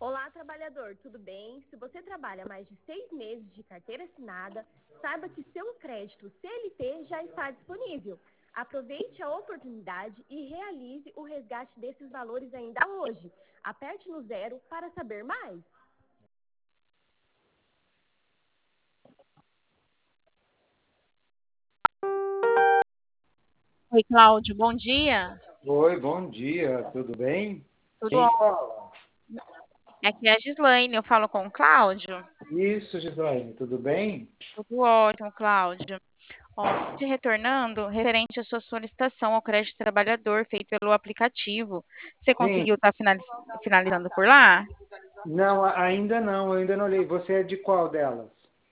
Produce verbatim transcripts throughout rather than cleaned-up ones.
Olá, trabalhador, tudo bem? Se você trabalha mais de seis meses de carteira assinada, saiba que seu crédito C L T já está disponível. Aproveite a oportunidade e realize o resgate desses valores ainda hoje. Aperte no zero para saber mais. Oi, Cláudio, bom dia. Oi, bom dia, tudo bem? Tudo Quem que ótimo. fala? Aqui é a Gislaine, eu falo com o Cláudio. Isso, Gislaine, tudo bem? Tudo ótimo, Cláudio. Ó, tô te retornando referente à sua solicitação ao crédito trabalhador feito pelo aplicativo. Você Sim. conseguiu estar finalizando por lá? Não, a- ainda não, eu ainda não olhei. Você é de qual delas?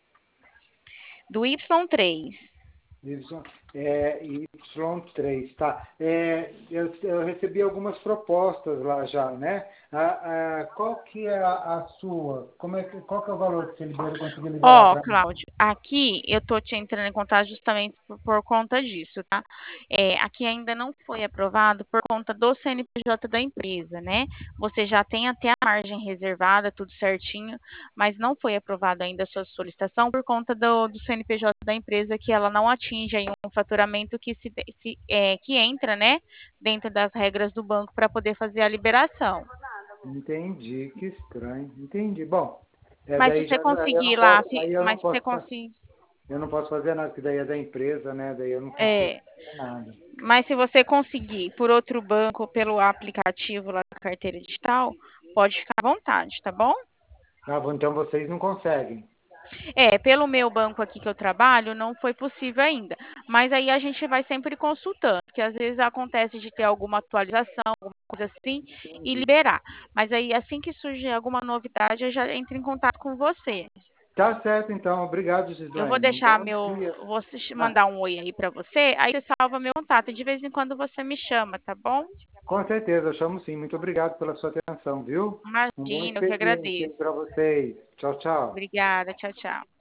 Do Y três. Y, é, Y três, tá. É, eu, eu recebi algumas propostas lá já, né? A, a, qual que é a, a sua? Como é que, qual que é o valor que você libera, conseguiu liberar Ó, para mim? Cláudio, aqui eu tô te entrando em contato justamente por, por conta disso, tá? É, aqui ainda não foi aprovado por conta do C N P J da empresa, né? Você já tem até a margem reservada, tudo certinho, mas não foi aprovado ainda a sua solicitação por conta do, do C N P J da empresa, que ela não atinge aí um faturamento que se, se é, que entra, né, dentro das regras do banco para poder fazer a liberação. Entendi, que estranho. Entendi. Bom, é, Mas se daí você já aí eu conseguir não lá, posso, fi- aí eu não mas se você posso conseguir. Eu não posso fazer nada, porque daí é da empresa, né? Daí eu não consigo É, fazer nada. mas se você conseguir por outro banco, pelo aplicativo lá da carteira digital, pode ficar à vontade, tá bom? Ah, bom, então vocês não conseguem. É, pelo meu banco aqui que eu trabalho, não foi possível ainda. Mas aí a gente vai sempre consultando, porque às vezes acontece de ter alguma atualização, alguma coisa assim, e Entendi. liberar. Mas aí assim que surgir alguma novidade, eu já entro em contato com você. Tá certo, então. Obrigado, Eu vou Gislaine. Um deixar bom meu, dia. vou te Ah, mandar um oi aí pra você, aí você salva meu contato. E de vez em quando você me chama, tá bom? com certeza, eu chamo sim. Muito obrigado pela sua atenção, viu? Um bom Imagina, eu que expediente aí agradeço. para vocês. Tchau, tchau. Obrigada, tchau, tchau.